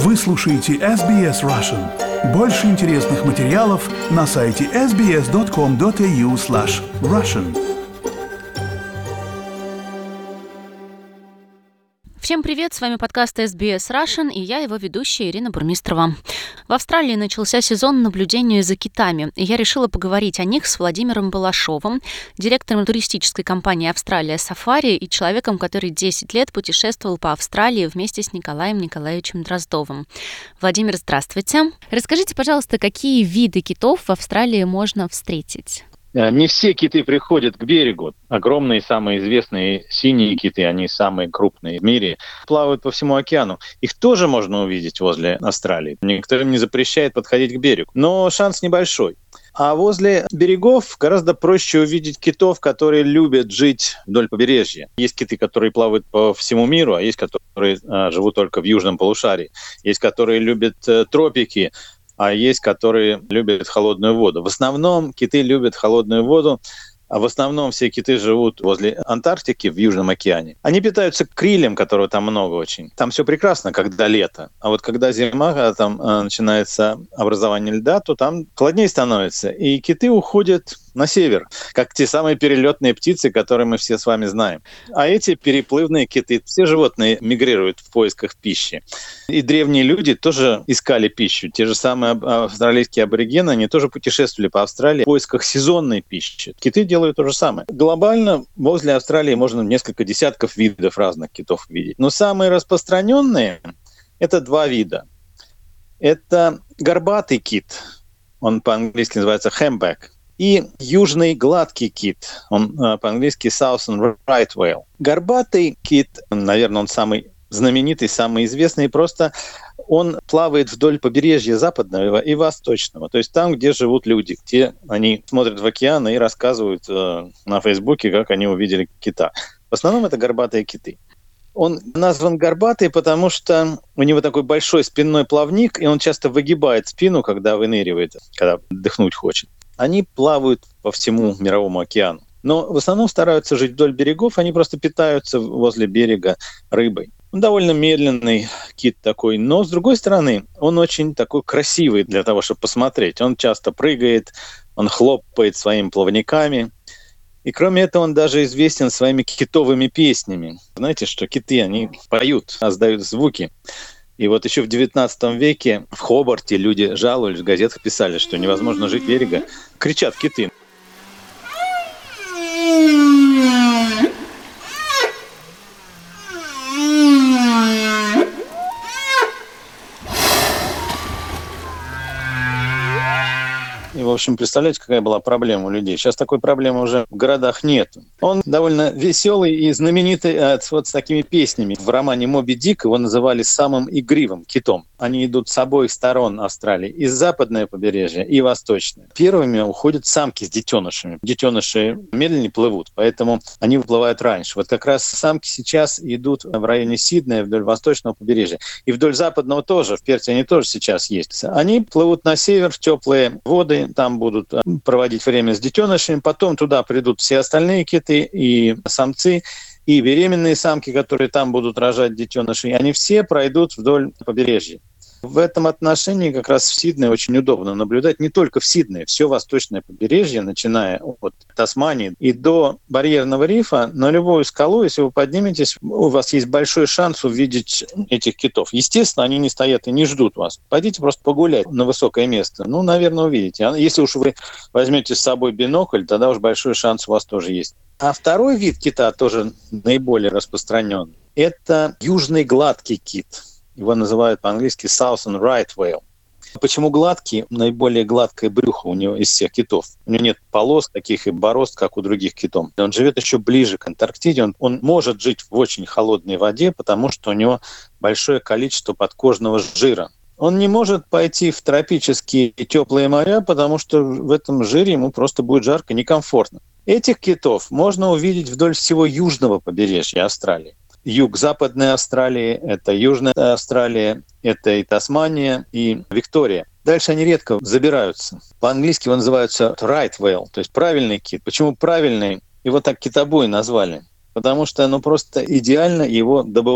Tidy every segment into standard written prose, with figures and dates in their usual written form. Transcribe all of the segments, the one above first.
Вы слушаете SBS Russian. Больше интересных материалов на сайте sbs.com.au/russian. Всем привет, с вами подкаст SBS Russian, и я его ведущая Ирина Бурмистрова. В Австралии начался сезон наблюдения за китами, и я решила поговорить о них с Владимиром Балашовым, директором туристической компании «Австралия Сафари» и человеком, который 10 лет путешествовал по Австралии вместе с Николаем Николаевичем Дроздовым. Владимир, здравствуйте. Расскажите, пожалуйста, какие виды китов в Австралии можно встретить? Не все киты приходят к берегу. Огромные, самые известные синие киты, они самые крупные в мире, плавают по всему океану. Их тоже можно увидеть возле Австралии. Никто им не запрещает подходить к берегу. Но шанс небольшой. А возле берегов гораздо проще увидеть китов, которые любят жить вдоль побережья. Есть киты, которые плавают по всему миру, а есть, которые живут только в южном полушарии. Есть, которые любят тропики, а есть, которые любят холодную воду. В основном киты любят холодную воду, а в основном все киты живут возле Антарктики в Южном океане. Они питаются крилем, которого там много очень. Там все прекрасно, когда лето. А вот когда зима, когда там начинается образование льда, то там холоднее становится. И киты уходят на север, как те самые перелетные птицы, которые мы все с вами знаем. А эти переплывные киты, все животные мигрируют в поисках пищи. И древние люди тоже искали пищу. Те же самые австралийские аборигены, они тоже путешествовали по Австралии в поисках сезонной пищи. Киты делают то же самое. Глобально возле Австралии можно несколько десятков видов разных китов видеть. Но самые распространенные – это два вида. Это горбатый кит, он по-английски называется humpback, и южный гладкий кит, он по-английски Southern Right Whale. Горбатый кит, наверное, он самый знаменитый, самый известный, просто он плавает вдоль побережья западного и восточного, то есть там, где живут люди, где они смотрят в океан и рассказывают на Фейсбуке, как они увидели кита. В основном это горбатые киты. Он назван горбатый, потому что у него такой большой спинной плавник, и он часто выгибает спину, когда выныривает, когда отдохнуть хочет. Они плавают по всему мировому океану. Но в основном стараются жить вдоль берегов, они просто питаются возле берега рыбой. Он довольно медленный кит такой, но, с другой стороны, он очень такой красивый для того, чтобы посмотреть. Он часто прыгает, он хлопает своими плавниками. И кроме этого, он даже известен своими китовыми песнями. Знаете, что киты, они поют, издают звуки. И вот еще в XIX веке в Хобарте люди жаловались, в газетах писали, что невозможно жить берега. Кричат киты. И, в общем, представляете, какая была проблема у людей. Сейчас такой проблемы уже в городах нет. Он довольно веселый и знаменитый вот с такими песнями. В романе «Моби Дик» его называли самым игривым китом. Они идут с обоих сторон Австралии, и западное побережье, и восточное. Первыми уходят самки с детенышами. Детеныши медленнее плывут, поэтому они выплывают раньше. Вот как раз самки сейчас идут в районе Сиднея вдоль восточного побережья. И вдоль западного тоже, в Перте они тоже сейчас есть. Они плывут на север в теплые воды, там будут проводить время с детенышами, потом туда придут все остальные киты и самцы, и беременные самки, которые там будут рожать детенышей, они все пройдут вдоль побережья. В этом отношении как раз в Сиднее очень удобно наблюдать не только в Сиднее, все восточное побережье, начиная от Тасмании и до барьерного рифа, на любую скалу, если вы подниметесь, у вас есть большой шанс увидеть этих китов. Естественно, они не стоят и не ждут вас. Пойдите просто погулять на высокое место. Наверное, увидите. Если уж вы возьмете с собой бинокль, тогда уж большой шанс у вас тоже есть. А второй вид кита, тоже наиболее распространен, это южный гладкий кит. Его называют по-английски Southern Right Whale. Почему гладкий? Наиболее гладкое брюхо у него из всех китов. У него нет полос таких и борозд, как у других китов. Он живет еще ближе к Антарктиде. Он может жить в очень холодной воде, потому что у него большое количество подкожного жира. Он не может пойти в тропические теплые моря, потому что в этом жире ему просто будет жарко, некомфортно. Этих китов можно увидеть вдоль всего южного побережья Австралии. Юг-западной Австралии, это Южная Австралия, это и Тасмания, и Виктория. Дальше они редко забираются. По-английски его называются right whale, то есть правильный кит. Почему правильный? Его так китобой назвали. Потому что просто идеально его добывать.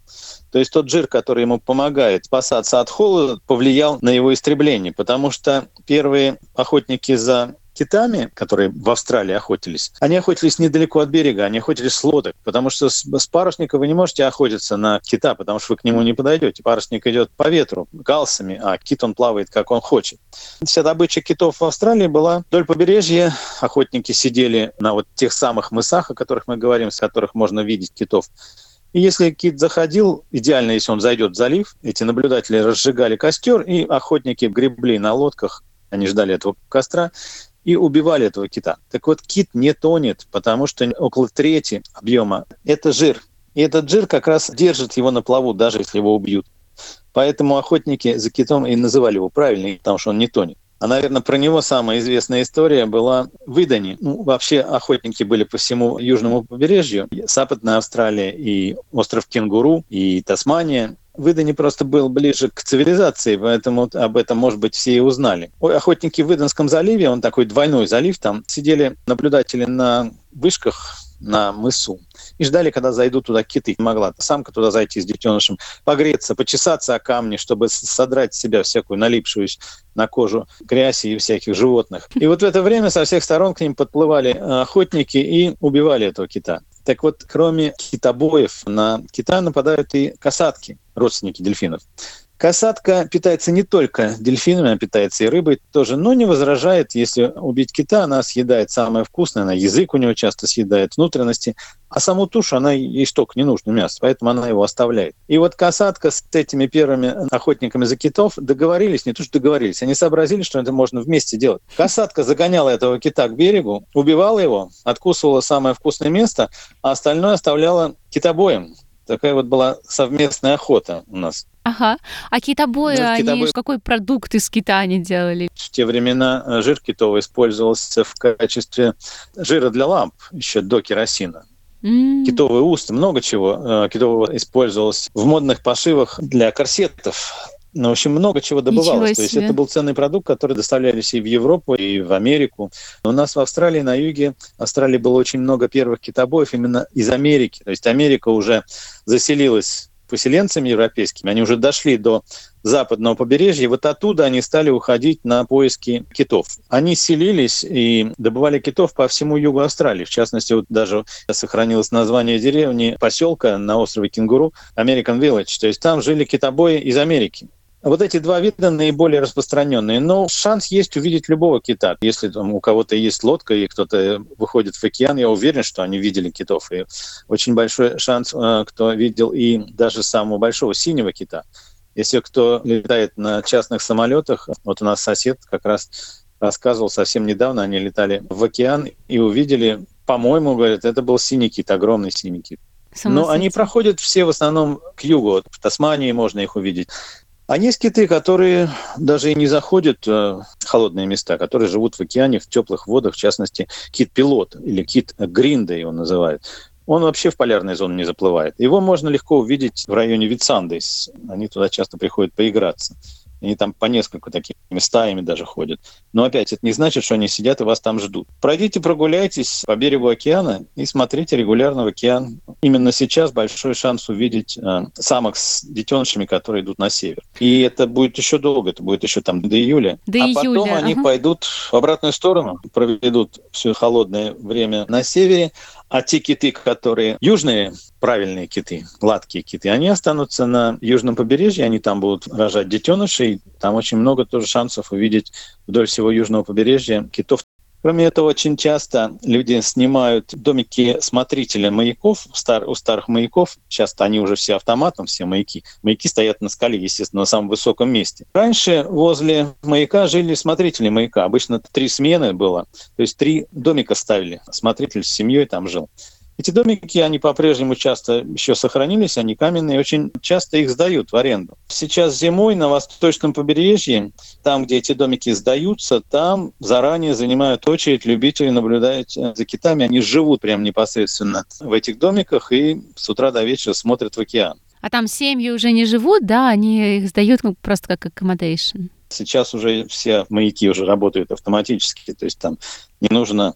То есть тот жир, который ему помогает спасаться от холода, повлиял на его истребление, потому что первые охотники за китами, которые в Австралии охотились, они охотились недалеко от берега, они охотились с лодок, потому что с парусника вы не можете охотиться на кита, потому что вы к нему не подойдете. Парусник идет по ветру галсами, а кит он плавает, как он хочет. Вся добыча китов в Австралии была вдоль побережья. Охотники сидели на вот тех самых мысах, о которых мы говорим, с которых можно видеть китов. И если кит заходил, идеально, если он зайдет в залив, эти наблюдатели разжигали костер, и охотники гребли на лодках, они ждали этого костра, и убивали этого кита. Так вот, кит не тонет, потому что около трети объема – это жир. И этот жир как раз держит его на плаву, даже если его убьют. Поэтому охотники за китом и называли его правильно, потому что он не тонет. А, наверное, про него самая известная история была в Идане. Вообще охотники были по всему южному побережью. Западная Австралия и остров Кенгуру, и Тасмания. В Идане просто был ближе к цивилизации, поэтому об этом, может быть, все и узнали. Охотники в Иданском заливе, он такой двойной залив, там сидели наблюдатели на вышках на мысу и ждали, когда зайдут туда киты. Могла самка туда зайти с детенышем, погреться, почесаться о камни, чтобы содрать с себя всякую налипшую на кожу грязь и всяких животных. И вот в это время со всех сторон к ним подплывали охотники и убивали этого кита. Так вот, кроме китобоев, на кита нападают и касатки, родственники дельфинов. Касатка питается не только дельфинами, а питается и рыбой тоже, но не возражает, если убить кита, она съедает самое вкусное, она язык у него часто съедает, внутренности, а саму тушу, она ей столько не нужно мяса, поэтому она его оставляет. И вот касатка с этими первыми охотниками за китов договорились, не то что договорились, они сообразили, что это можно вместе делать. Касатка загоняла этого кита к берегу, убивала его, откусывала самое вкусное место, а остальное оставляла китобоем. Такая вот была совместная охота у нас. Ага. А китобои, они какой продукт из кита они делали? В те времена жир китовый использовался в качестве жира для ламп, еще до керосина. Китовые усты, много чего китового использовалось в модных пошивах для корсетов. Ну, в общем, много чего добывалось. То есть это был ценный продукт, который доставлялись и в Европу, и в Америку. У нас в Австралии, на юге Австралии было очень много первых китобоев именно из Америки. То есть Америка уже заселилась поселенцами европейскими, они уже дошли до западного побережья, и вот оттуда они стали уходить на поиски китов. Они селились и добывали китов по всему югу Австралии. В частности, вот даже сохранилось название деревни, поселка на острове Кенгуру, American Village. То есть там жили китобои из Америки. Вот эти два вида наиболее распространенные. Но шанс есть увидеть любого кита. Если там у кого-то есть лодка и кто-то выходит в океан, я уверен, что они видели китов. И очень большой шанс, кто видел и даже самого большого синего кита. Если кто летает на частных самолетах, вот у нас сосед как раз рассказывал совсем недавно, они летали в океан и увидели, по-моему, говорят, это был синий кит, огромный синий кит. Но они проходят все в основном к югу. Вот в Тасмании можно их увидеть. А есть киты, которые даже и не заходят в холодные места, которые живут в океане, в теплых водах, в частности, кит-пилот или кит-гринда его называют. Он вообще в полярной зоне не заплывает. Его можно легко увидеть в районе Витсанды. Они туда часто приходят поиграться. Они там по несколько такими стаями даже ходят. Но опять, это не значит, что они сидят и вас там ждут. Пройдите, прогуляйтесь по берегу океана и смотрите регулярно в океан. Именно сейчас большой шанс увидеть самок с детенышами, которые идут на север. И это будет еще долго, это будет еще там до июля. Потом они пойдут в обратную сторону, проведут все холодное время на севере. А те киты, которые южные, правильные киты, гладкие киты, они останутся на южном побережье, они там будут рожать детенышей. Там очень много тоже шансов увидеть вдоль всего южного побережья китов. Кроме этого, очень часто люди снимают домики смотрителя маяков, у старых маяков. Часто они уже все автоматом, все маяки. Маяки стоят на скале, естественно, на самом высоком месте. Раньше возле маяка жили смотрители маяка. Обычно 3 смены было. То есть 3 домика ставили. Смотритель с семьей там жил. Эти домики, они по-прежнему часто еще сохранились, они каменные, очень часто их сдают в аренду. Сейчас зимой на восточном побережье, там, где эти домики сдаются, там заранее занимают очередь любители наблюдать за китами. Они живут прямо непосредственно в этих домиках и с утра до вечера смотрят в океан. А там семьи уже не живут, да? Они их сдают просто как accommodation? Сейчас уже все маяки уже работают автоматически, то есть там не нужно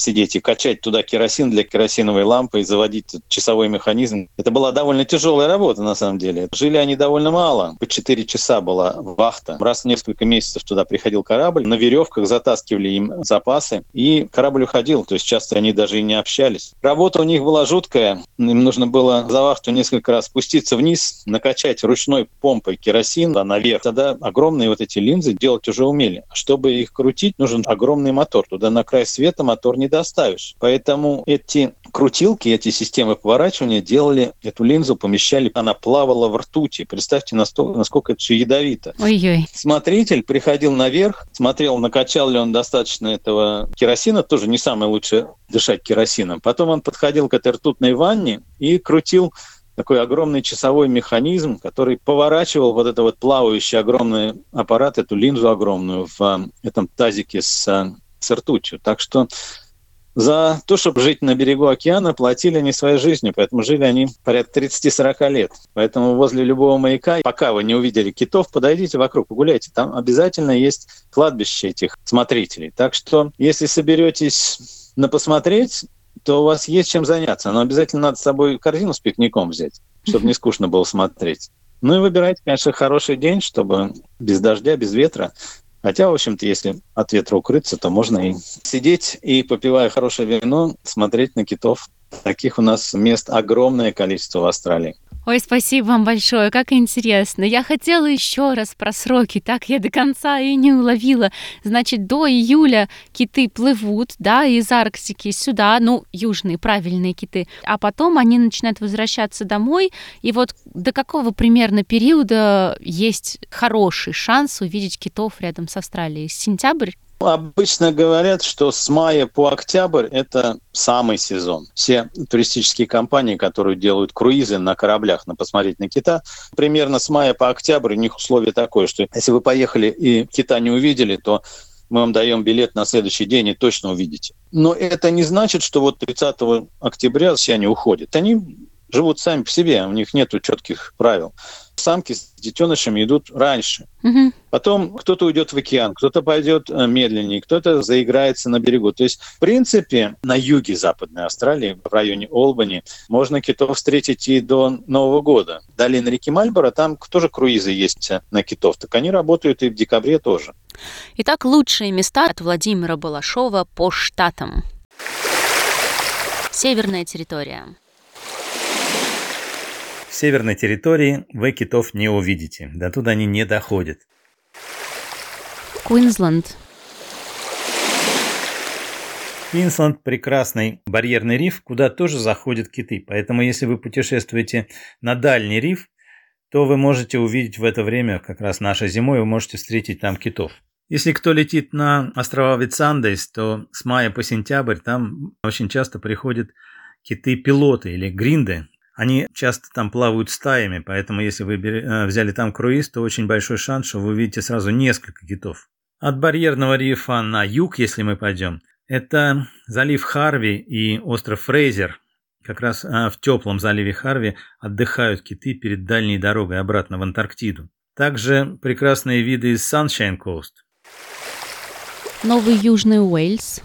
сидеть и качать туда керосин для керосиновой лампы и заводить часовой механизм. Это была довольно тяжелая работа, на самом деле. Жили они довольно мало. По 4 часа была вахта. Раз в несколько месяцев туда приходил корабль, на веревках затаскивали им запасы, и корабль уходил. То есть часто они даже и не общались. Работа у них была жуткая. Им нужно было за вахту несколько раз спуститься вниз, накачать ручной помпой керосин наверх. Тогда огромные вот эти линзы делать уже умели. Чтобы их крутить, нужен огромный мотор. Туда на край света мотор не доставишь. Поэтому эти крутилки, эти системы поворачивания делали эту линзу, помещали, она плавала в ртути. Представьте, насколько это все ядовито. Ой-ой. Смотритель приходил наверх, смотрел, накачал ли он достаточно этого керосина, тоже не самое лучшее дышать керосином. Потом он подходил к этой ртутной ванне и крутил такой огромный часовой механизм, который поворачивал вот это вот плавающий огромный аппарат, эту линзу огромную в этом тазике с ртутью. Так что за то, чтобы жить на берегу океана, платили они своей жизнью, поэтому жили они порядка 30-40 лет. Поэтому возле любого маяка, пока вы не увидели китов, подойдите вокруг, погуляйте. Там обязательно есть кладбище этих смотрителей. Так что, если соберетесь посмотреть, то у вас есть чем заняться. Но обязательно надо с собой корзину с пикником взять, чтобы не скучно было смотреть. Ну и выбирайте, конечно, хороший день, чтобы без дождя, без ветра. Хотя, в общем-то, если от ветра укрыться, то можно и сидеть и, попивая хорошее вино, смотреть на китов. Таких у нас мест огромное количество в Австралии. Ой, спасибо вам большое, как интересно. Я хотела еще раз про сроки, так я до конца и не уловила. Значит, до июля киты плывут, да, из Арктики сюда, южные правильные киты, а потом они начинают возвращаться домой. И вот до какого примерно периода есть хороший шанс увидеть китов рядом с Австралией? Сентябрь? Обычно говорят, что с мая по октябрь – это самый сезон. Все туристические компании, которые делают круизы на кораблях, посмотреть на кита, примерно с мая по октябрь у них условие такое, что если вы поехали и кита не увидели, то мы вам даем билет на следующий день и точно увидите. Но это не значит, что вот 30 октября все они уходят. Они живут сами по себе, у них нет четких правил. Самки с детенышами идут раньше. Угу. Потом кто-то уйдет в океан, кто-то пойдет медленнее, кто-то заиграется на берегу. То есть, в принципе, на юге Западной Австралии, в районе Олбани, можно китов встретить и до Нового года. Далее на реке Мальборо, там тоже круизы есть на китов, так они работают и в декабре тоже. Итак, лучшие места от Владимира Балашова по штатам. Северная территория. В северной территории вы китов не увидите, до туда они не доходят. Квинсленд. Квинсленд – прекрасный барьерный риф, куда тоже заходят киты. Поэтому, если вы путешествуете на дальний риф, то вы можете увидеть в это время, как раз нашей зимой, вы можете встретить там китов. Если кто летит на острова Витсандейс, то с мая по сентябрь там очень часто приходят киты-пилоты или гринды. Они часто там плавают стаями, поэтому если вы взяли там круиз, то очень большой шанс, что вы увидите сразу несколько китов. От барьерного рифа на юг, если мы пойдем, это залив Харви и остров Фрейзер. Как раз в теплом заливе Харви отдыхают киты перед дальней дорогой обратно в Антарктиду. Также прекрасные виды из Sunshine Coast. Новый Южный Уэльс.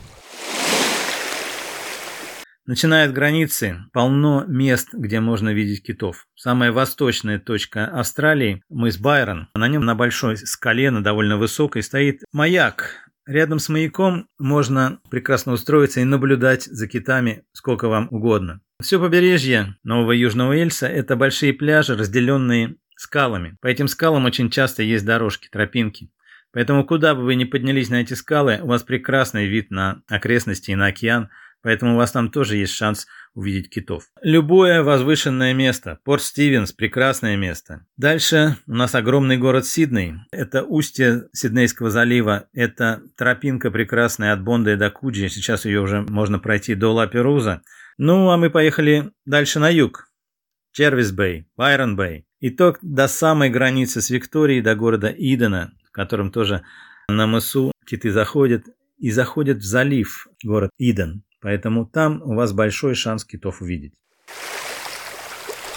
Начиная от границы, полно мест, где можно видеть китов. Самая восточная точка Австралии – мыс Байрон. На нем на большой скале, на довольно высокой, стоит маяк. Рядом с маяком можно прекрасно устроиться и наблюдать за китами сколько вам угодно. Все побережье Нового Южного Уэльса – это большие пляжи, разделенные скалами. По этим скалам очень часто есть дорожки, тропинки. Поэтому куда бы вы ни поднялись на эти скалы, у вас прекрасный вид на окрестности и на океан. Поэтому у вас там тоже есть шанс увидеть китов. Любое возвышенное место. Порт Стивенс – прекрасное место. Дальше у нас огромный город Сидней. Это устье Сиднейского залива. Это тропинка прекрасная от Бонди до Куджи. Сейчас ее уже можно пройти до Ла-Перуза. Ну, а мы поехали дальше на юг. Червис-Бэй, Байрон-Бэй. И то до самой границы с Викторией, до города Идена, в котором тоже на мысу киты заходят. И заходят в залив, город Иден. Поэтому там у вас большой шанс китов увидеть.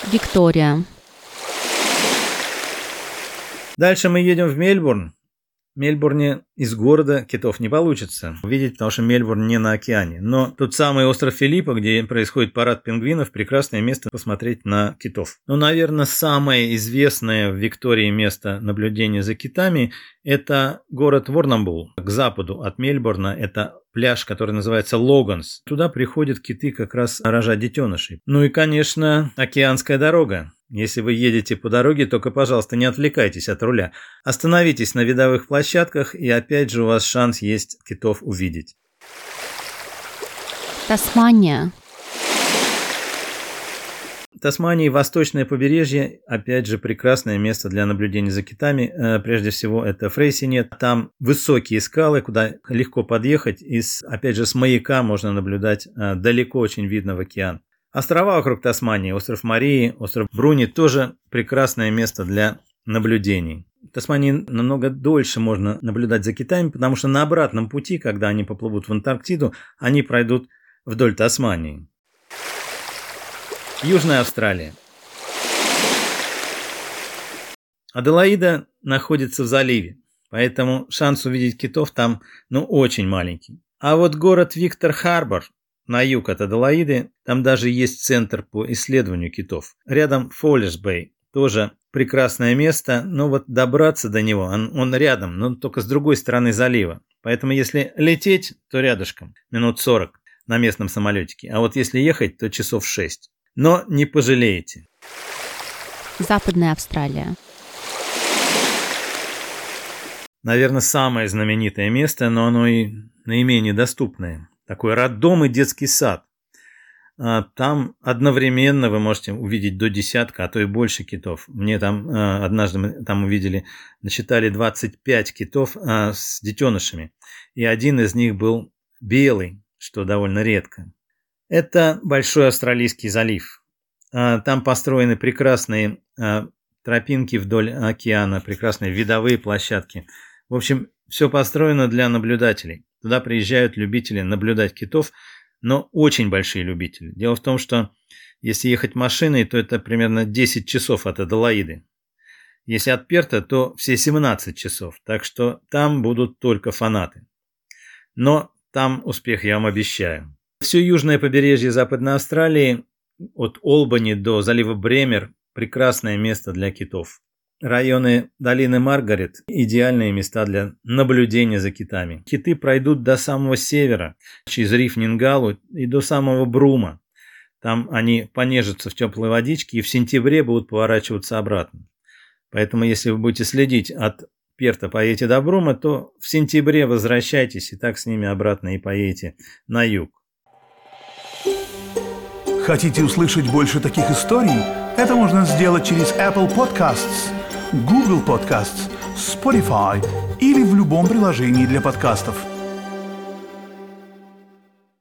Виктория. Дальше мы едем в Мельбурн. В Мельбурне из города китов не получится увидеть, потому что Мельбурн не на океане. Но тот самый остров Филиппа, где происходит парад пингвинов, прекрасное место посмотреть на китов. Ну, наверное, самое известное в Виктории место наблюдения за китами – это город Ворнамбул, к западу от Мельбурна. Это пляж, который называется Логанс. Туда приходят киты как раз рожать детенышей. Ну и, конечно, океанская дорога. Если вы едете по дороге, только, пожалуйста, не отвлекайтесь от руля. Остановитесь на видовых площадках, и опять же у вас шанс есть китов увидеть. Тасмания. Тасмания, восточное побережье, опять же, прекрасное место для наблюдения за китами. Прежде всего, это Фрейсинет. Там высокие скалы, куда легко подъехать. И, опять же, с маяка можно наблюдать, далеко очень видно в океан. Острова вокруг Тасмании, остров Марии, остров Бруни, тоже прекрасное место для наблюдений. В Тасмании намного дольше можно наблюдать за китами, потому что на обратном пути, когда они поплывут в Антарктиду, они пройдут вдоль Тасмании. Южная Австралия. Аделаида находится в заливе, поэтому шанс увидеть китов там, очень маленький. А вот город Виктор-Харбор на юг от Аделаиды, там даже есть центр по исследованию китов. Рядом Фоллерс-Бэй, тоже прекрасное место, но вот добраться до него, он рядом, но только с другой стороны залива. Поэтому если лететь, то рядышком, минут 40 на местном самолетике. А вот если ехать, то часов 6. Но не пожалеете. Западная Австралия. Наверное, самое знаменитое место, но оно и наименее доступное. Такой роддом и детский сад. Там одновременно вы можете увидеть до десятка, а то и больше китов. Мне там однажды мы там увидели, насчитали 25 китов с детенышами. И один из них был белый, что довольно редко. Это Большой Австралийский залив. Там построены прекрасные тропинки вдоль океана, прекрасные видовые площадки. В общем, все построено для наблюдателей. Туда приезжают любители наблюдать китов, но очень большие любители. Дело в том, что если ехать машиной, то это примерно 10 часов от Аделаиды. Если от Перта, то все 17 часов. Так что там будут только фанаты. Но там успех я вам обещаю. Все южное побережье Западной Австралии, от Олбани до залива Бремер, прекрасное место для китов. Районы долины Маргарет – идеальные места для наблюдения за китами. Киты пройдут до самого севера, через риф Нингалу и до самого Брума. Там они понежатся в теплой водичке и в сентябре будут поворачиваться обратно. Поэтому, если вы будете следить от Перта, поедете до Брума, то в сентябре возвращайтесь и так с ними обратно и поедете на юг. Хотите услышать больше таких историй? Это можно сделать через Apple Podcasts, Google Podcasts, Spotify или в любом приложении для подкастов.